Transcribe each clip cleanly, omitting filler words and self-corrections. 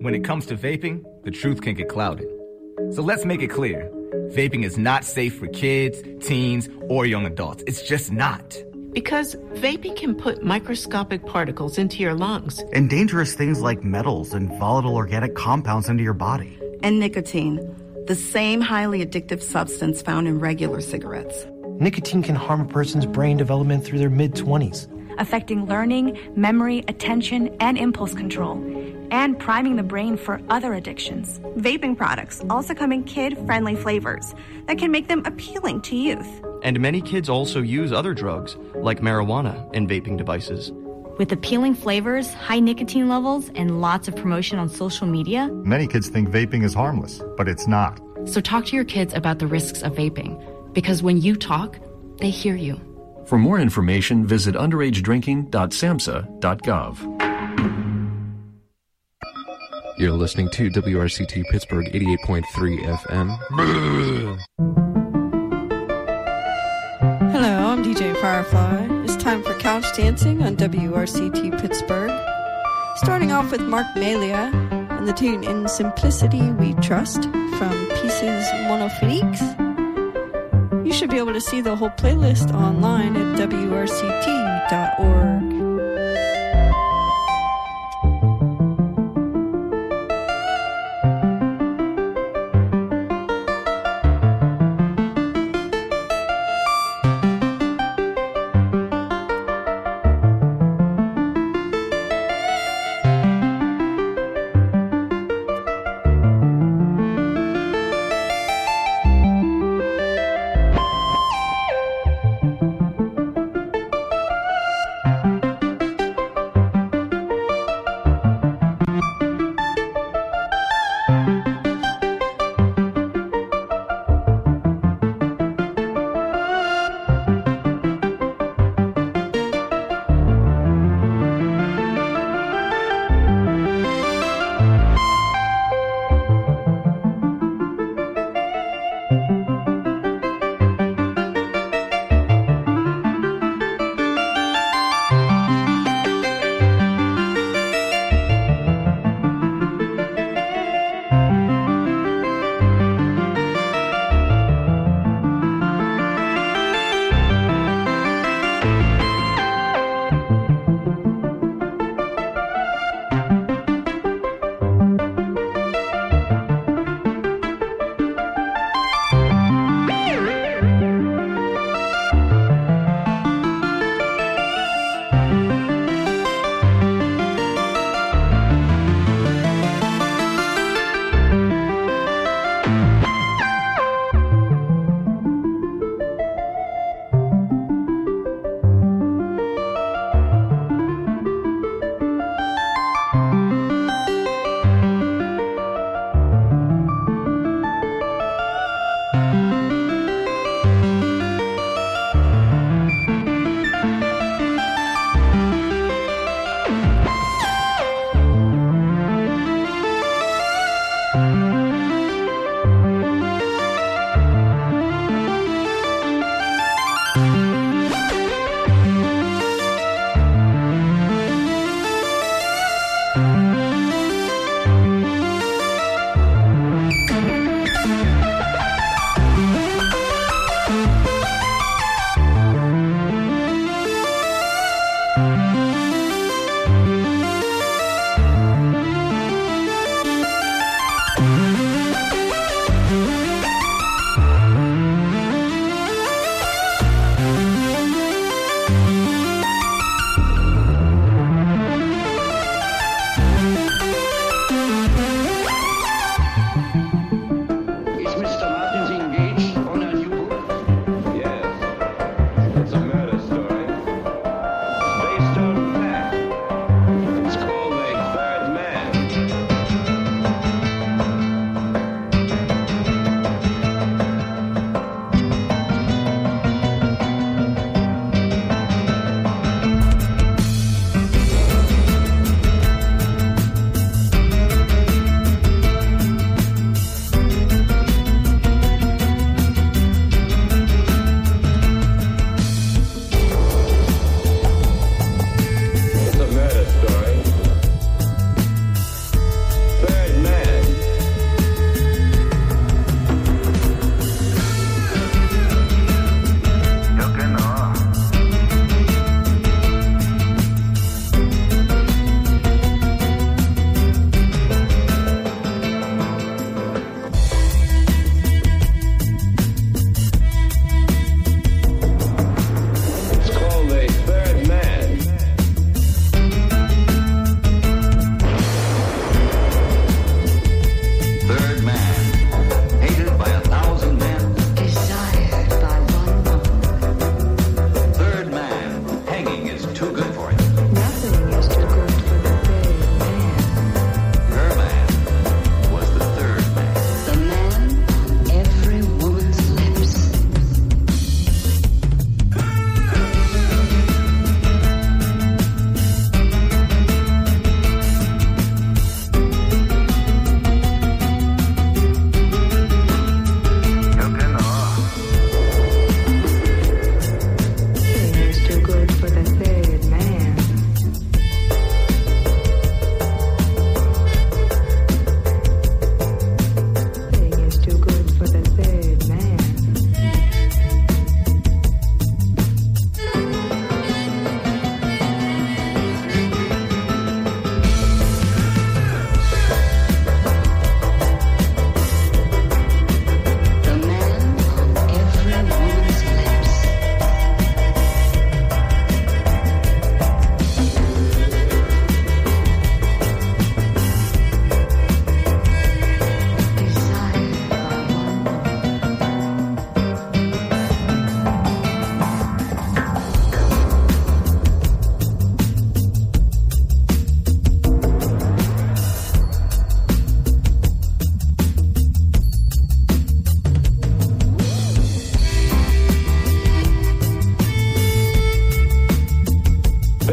when it comes to vaping, the truth can get clouded. So let's make it clear. Vaping is not safe for kids, teens, or young adults. It's just not. Because vaping can put microscopic particles into your lungs. And dangerous things like metals and volatile organic compounds into your body. And nicotine, the same highly addictive substance found in regular cigarettes. Nicotine can harm a person's brain development through their mid-20s, affecting learning, memory, attention, and impulse control, and priming the brain for other addictions. Vaping products also come in kid-friendly flavors that can make them appealing to youth. And many kids also use other drugs, like marijuana, in vaping devices. With appealing flavors, high nicotine levels, and lots of promotion on social media, many kids think vaping is harmless, but it's not. So talk to your kids about the risks of vaping, because when you talk, they hear you. For more information, visit underagedrinking.samhsa.gov. You're listening to WRCT Pittsburgh 88.3 FM. Hello, I'm DJ Firefly. It's time for Couch Dancing on WRCT Pittsburgh. Starting off with Mark Malia and the tune In Simplicity We Trust from Pieces Monophoniques. You should be able to see the whole playlist online at WRCT.org.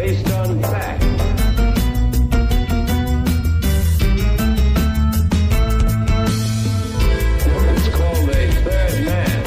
based on fact. It's called a third man.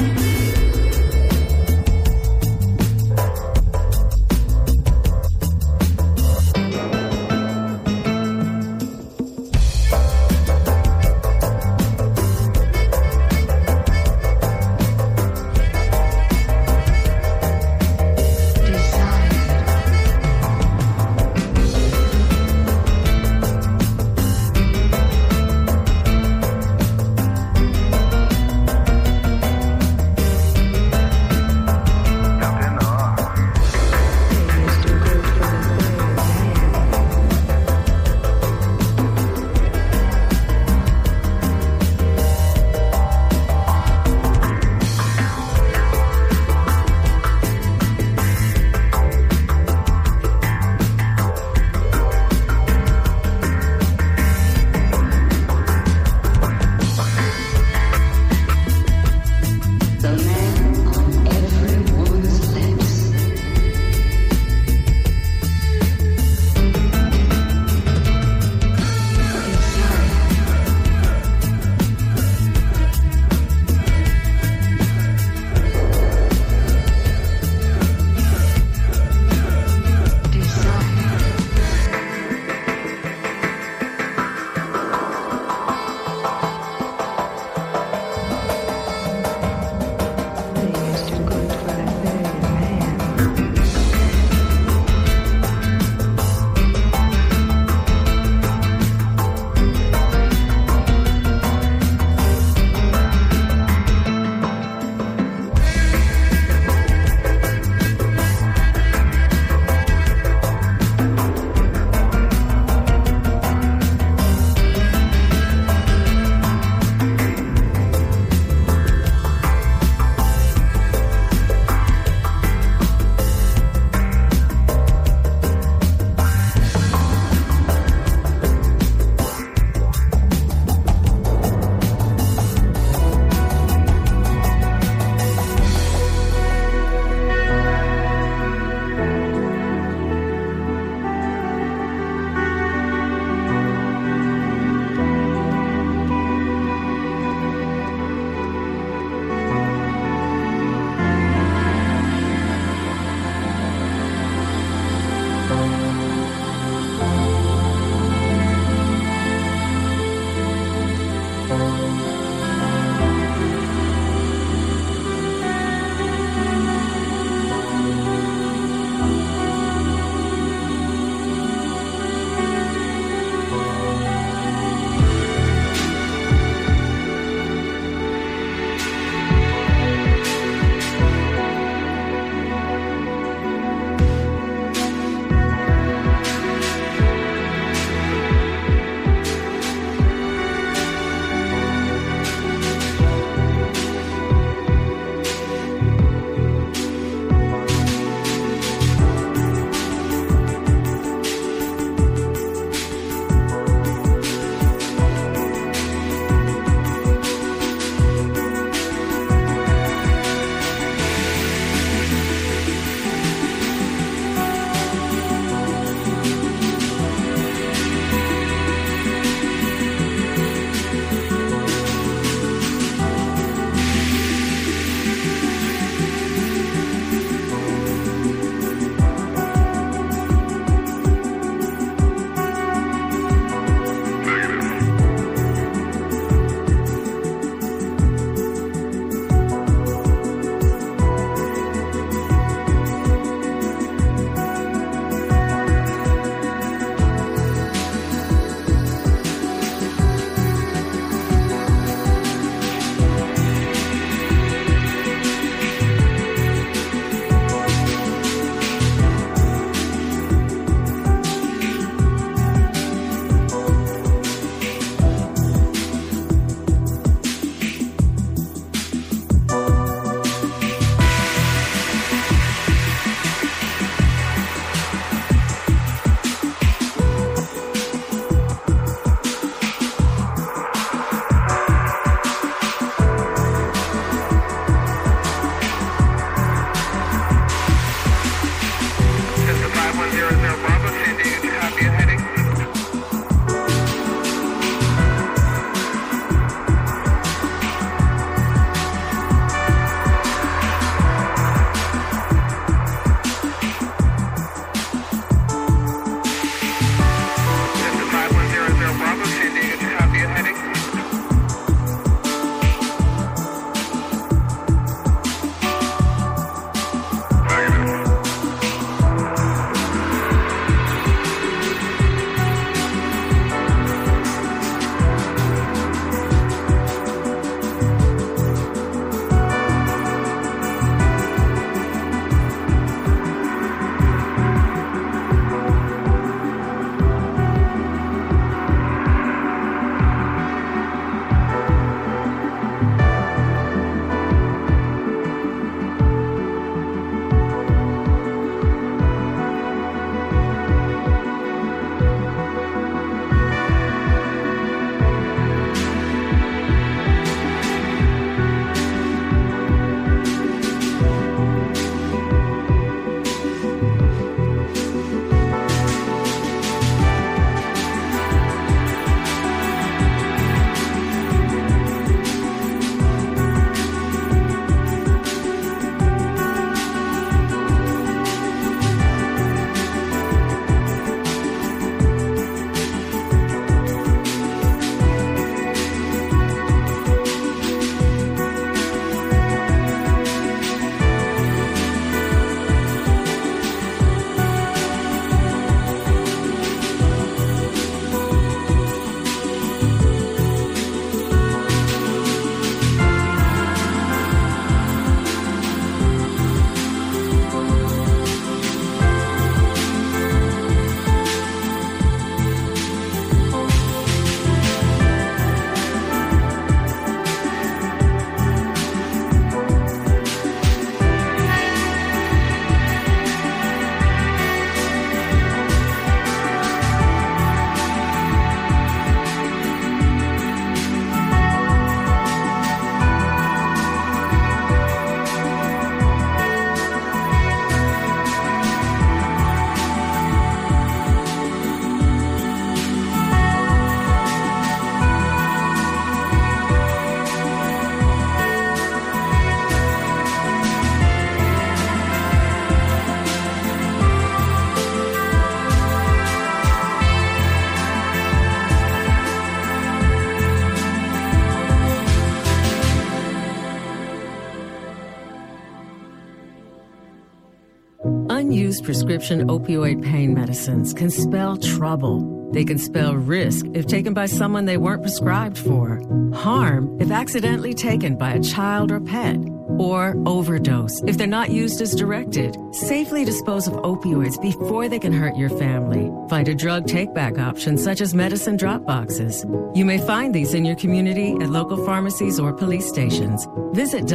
used prescription opioid pain medicines can spell trouble. They can spell risk if taken by someone they weren't prescribed for, harm if accidentally taken by a child or pet, or overdose if they're not used as directed. Safely dispose of opioids before they can hurt your family. Find a drug take-back option such as medicine drop boxes. You may find these in your community at local pharmacies or police stations. Visit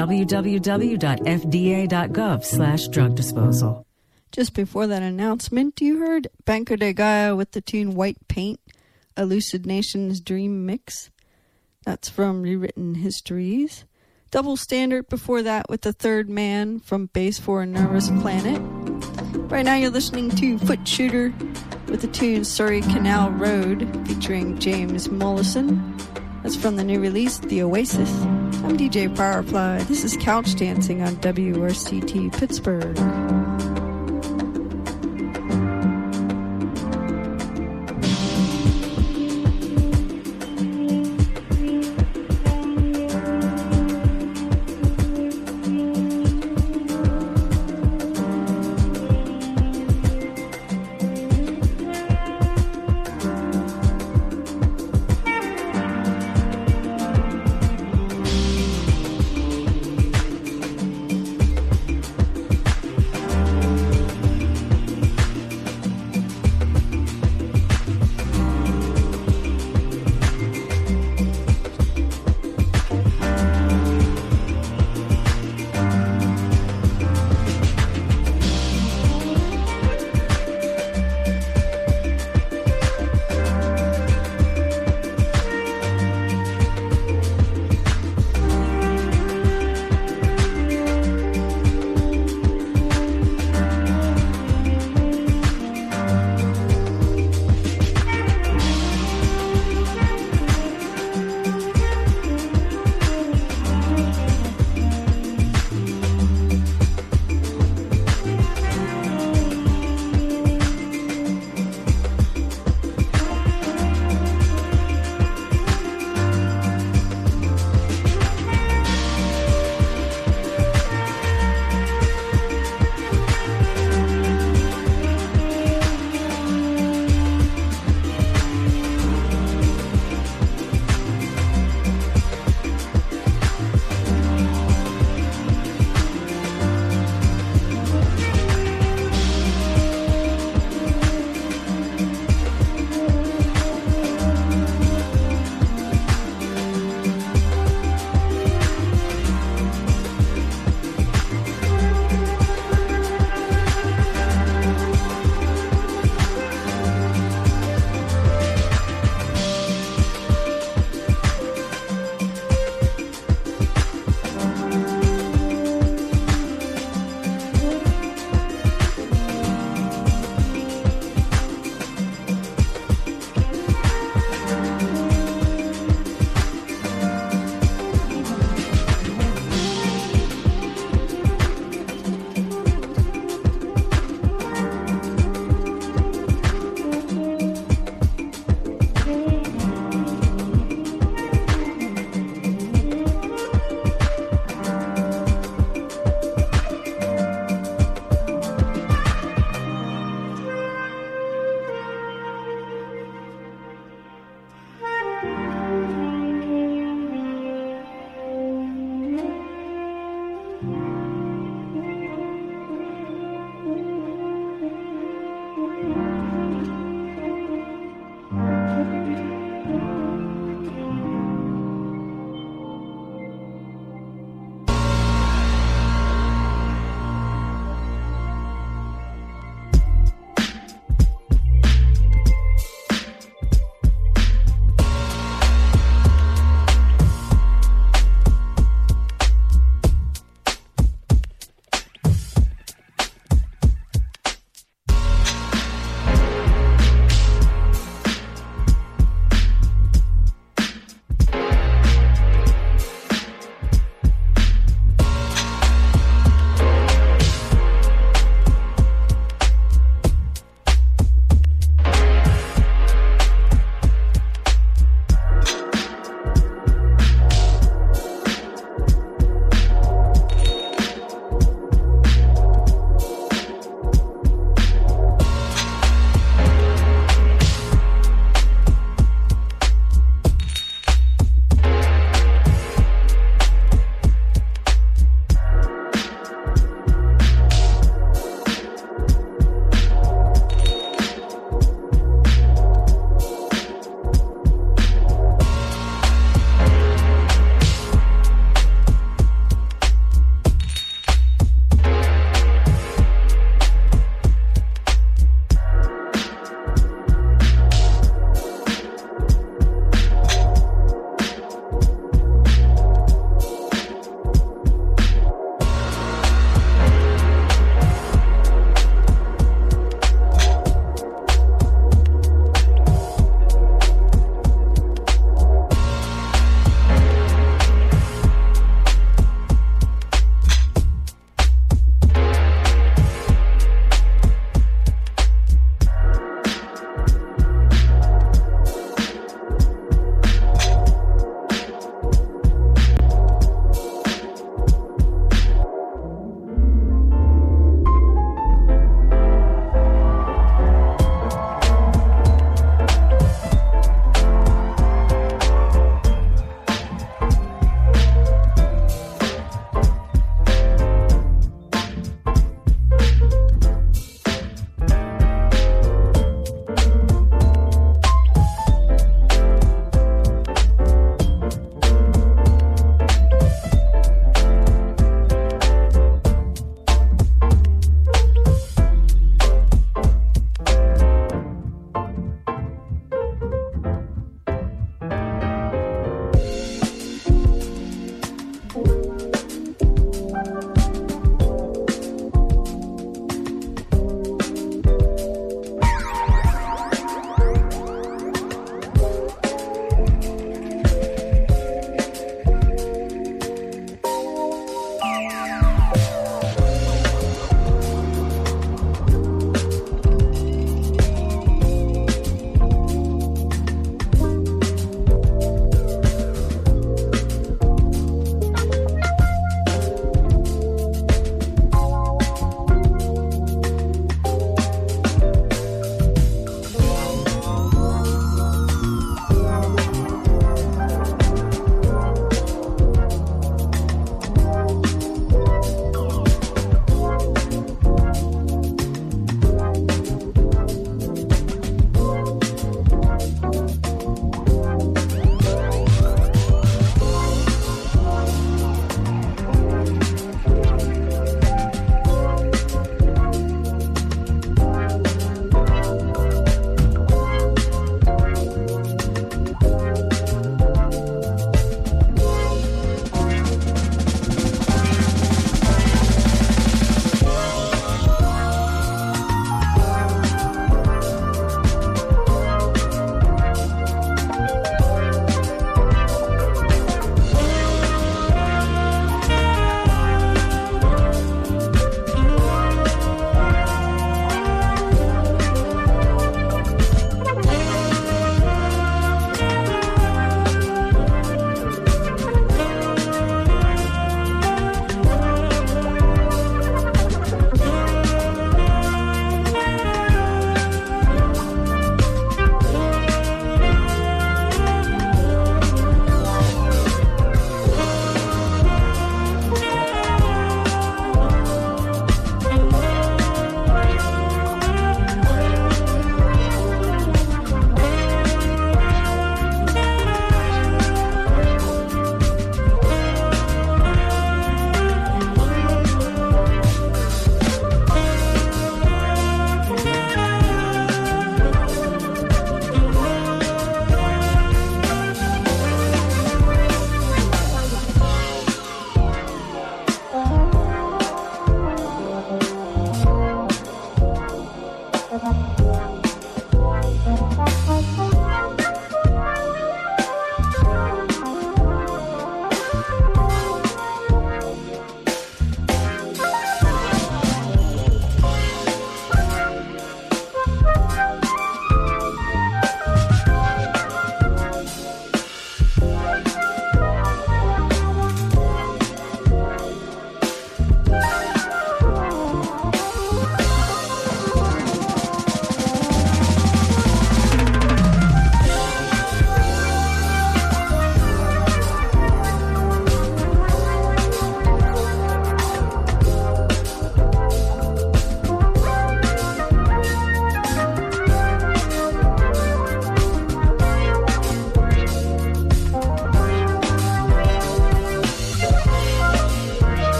www.fda.gov/drug disposal. Just before that announcement, you heard Banco de Gaia with the tune White Paint, a Lucid Nation's Dream Mix. That's from Rewritten Histories. Double Standard before that with The Third Man from Base 4 Nervous Planet. Right now you're listening to Foot Shooter with the tune Surrey Canal Road featuring James Mollison. That's from the new release, The Oasis. I'm DJ Firefly. This is Couch Dancing on WRCT Pittsburgh.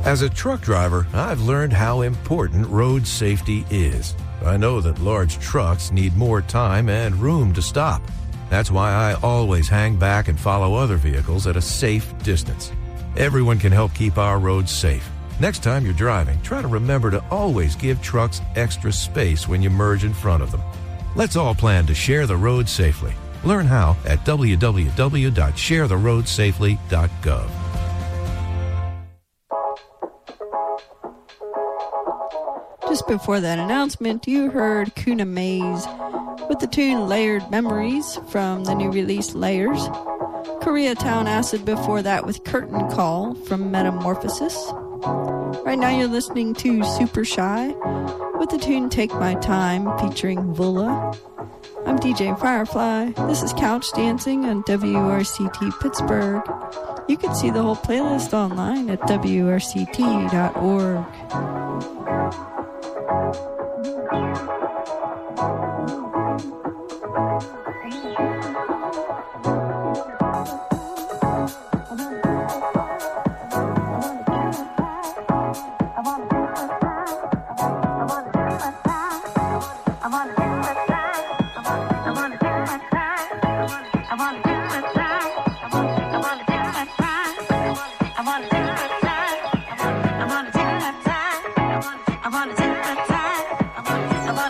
As a truck driver, I've learned how important road safety is. I know that large trucks need more time and room to stop. That's why I always hang back and follow other vehicles at a safe distance. Everyone can help keep our roads safe. Next time you're driving, try to remember to always give trucks extra space when you merge in front of them. Let's all plan to share the road safely. Learn how at www.sharetheroadsafely.gov. Just before that announcement, you heard Kuna Maze with the tune Layered Memories from the new release Layers. Koreatown Acid before that with Curtain Call from Metamorphosis. Right now you're listening to Super Shy with the tune Take My Time featuring Vula. I'm DJ Firefly. This is Couch Dancing on WRCT Pittsburgh. You can see the whole playlist online at wrct.org. I wanna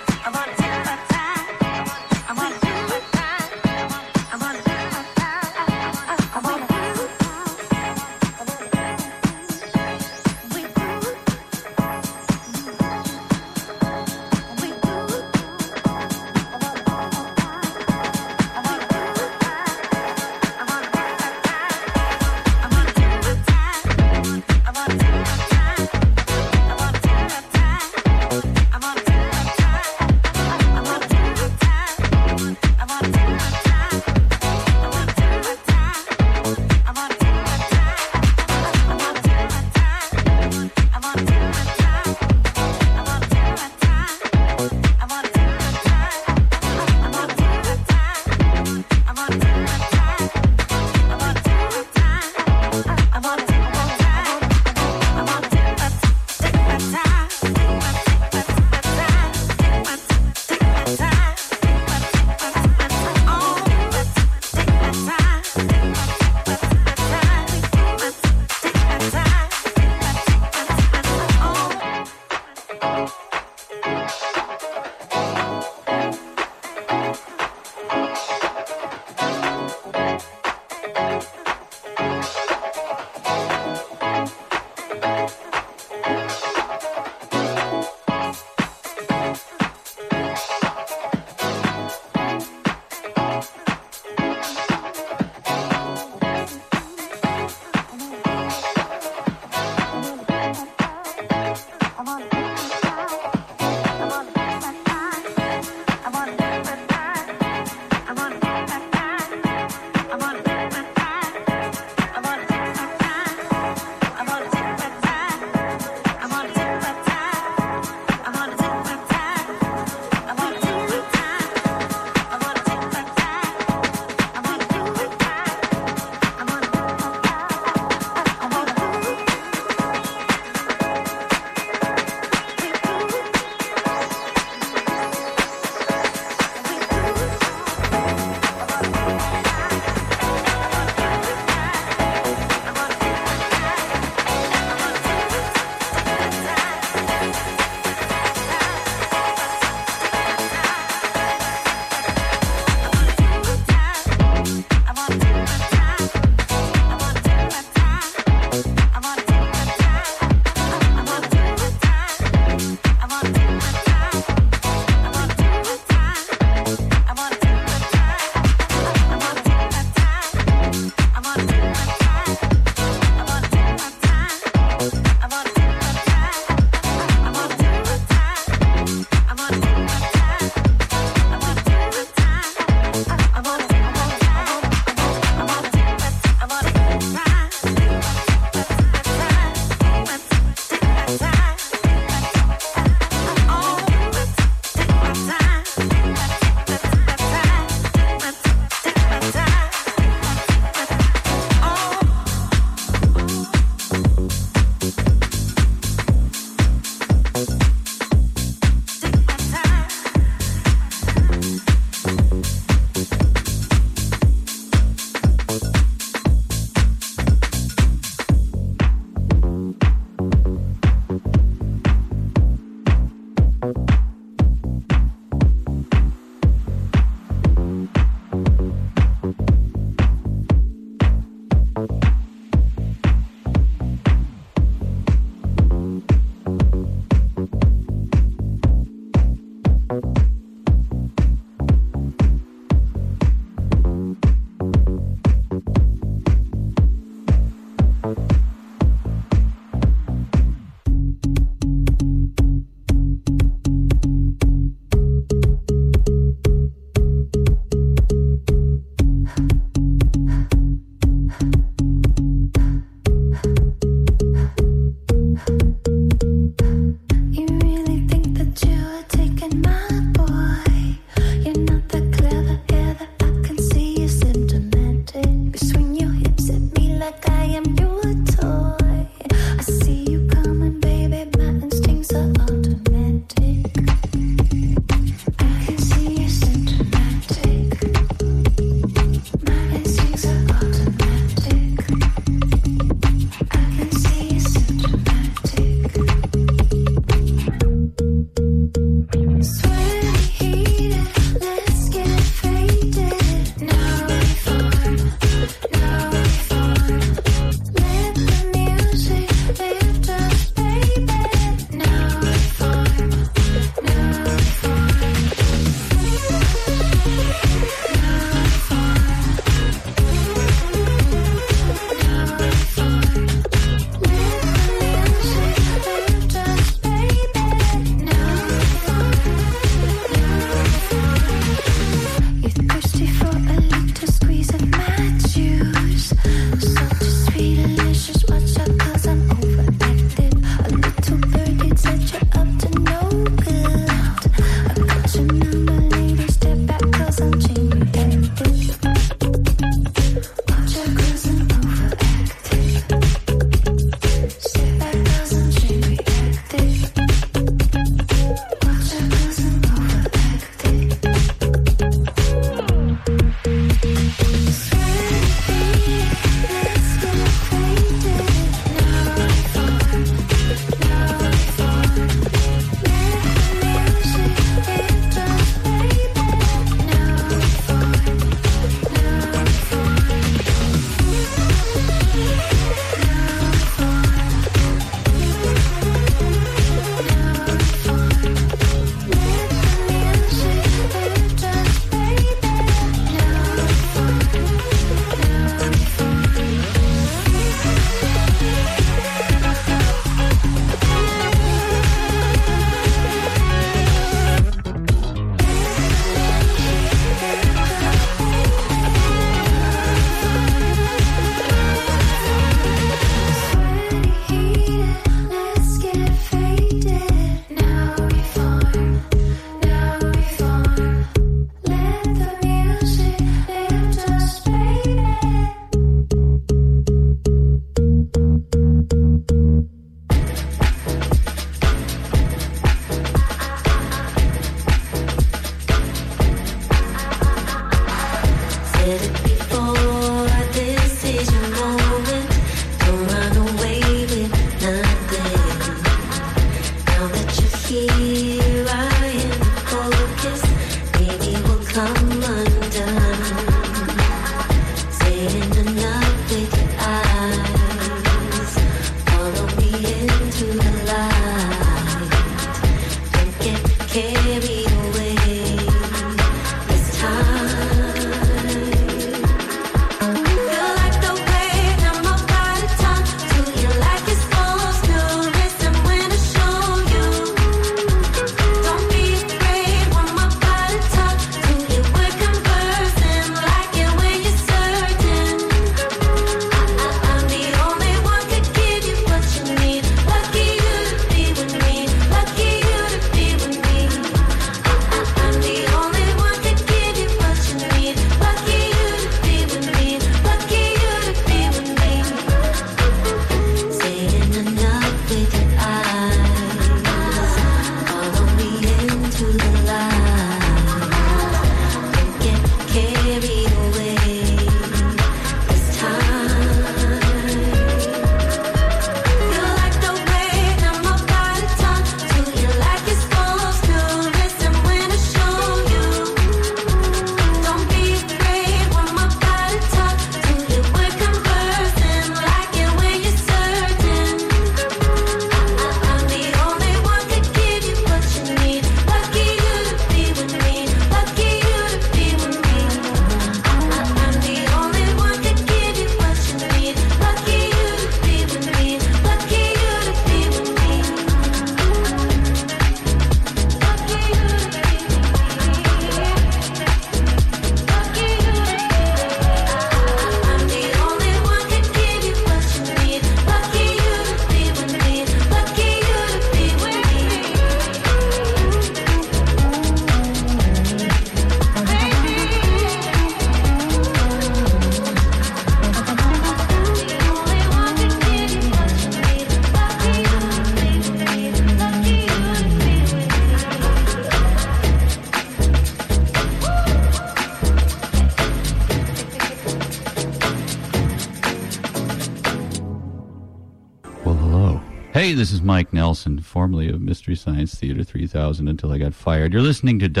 Hey, this is Mike Nelson, formerly of Mystery Science Theater 3000 until I got fired. You're listening to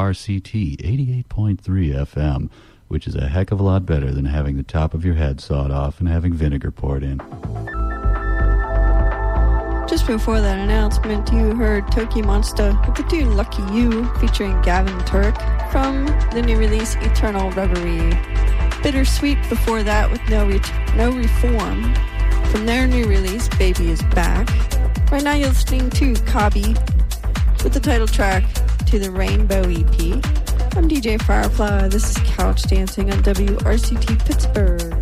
WRCT 88.3 FM, which is a heck of a lot better than having the top of your head sawed off and having vinegar poured in. Just before that announcement, you heard Toki Monster with the tune Lucky You, featuring Gavin Turk from the new release Eternal Reverie. Bittersweet before that with No Reform from their new release Baby Is Back. Right now you're listening to Kabi with the title track to the Rainbow EP. I'm DJ Firefly. This is Couch Dancing on WRCT Pittsburgh.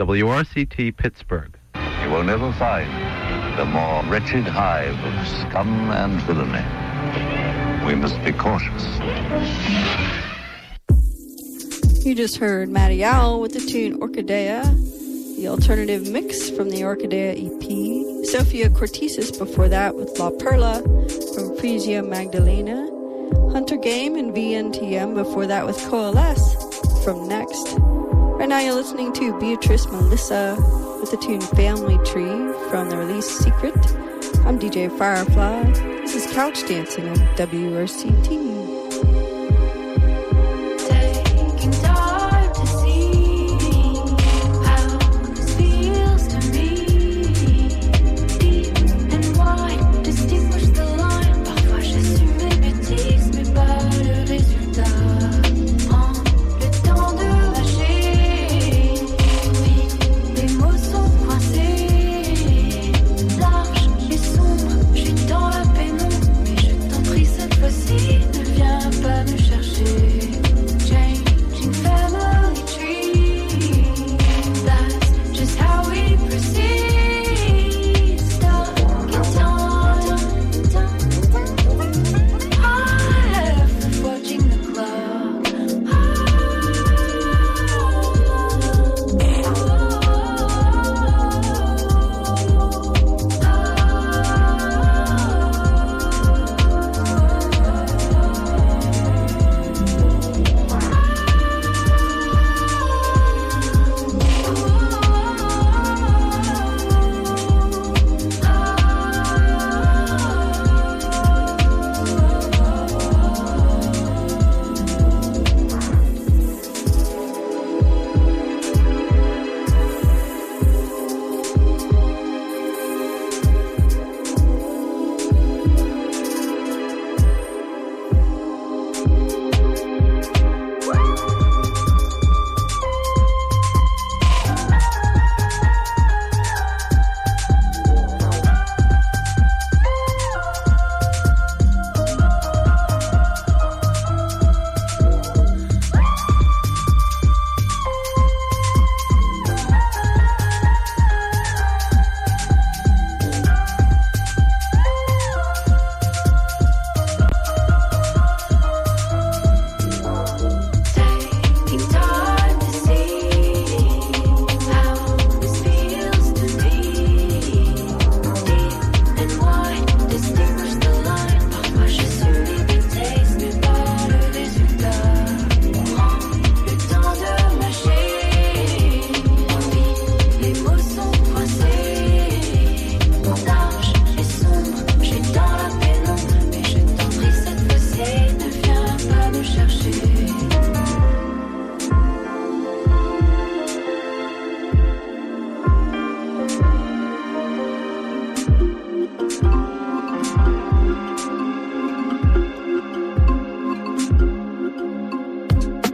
WRCT Pittsburgh. You will never find the more wretched hive of scum and villainy. We must be cautious. You just heard Matty Owl with the tune Orchidea, the alternative mix from the Orchidea EP. Sophia Cortesis before that with La Perla from Frisia Magdalena. Hunter Game and VNTM before that with Coalesce from Next. Right now you're listening to Beatrice Melissa with the tune Family Tree from the release Secret. I'm DJ Firefly. This is Couch Dancing on WRCT.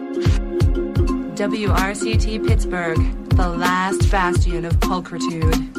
WRCT Pittsburgh, the last bastion of pulchritude.